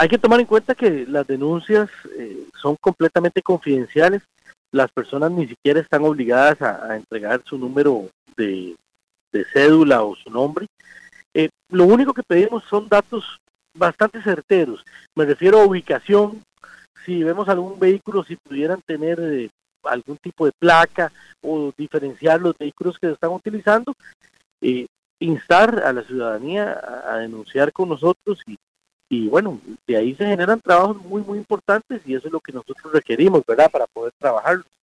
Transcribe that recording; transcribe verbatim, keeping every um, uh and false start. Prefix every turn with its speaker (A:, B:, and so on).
A: Hay que tomar en cuenta que las denuncias eh, son completamente confidenciales. Las personas ni siquiera están obligadas a, a entregar su número de, de cédula o su nombre. Eh, lo único que pedimos son datos bastante certeros. Me refiero a ubicación. Si vemos algún vehículo, si pudieran tener eh, algún tipo de placa o diferenciar los vehículos que se están utilizando, eh, instar a la ciudadanía a, a denunciar con nosotros y, y bueno, de ahí se generan trabajos muy muy importantes y eso es lo que nosotros requerimos, ¿verdad? Para poder trabajar.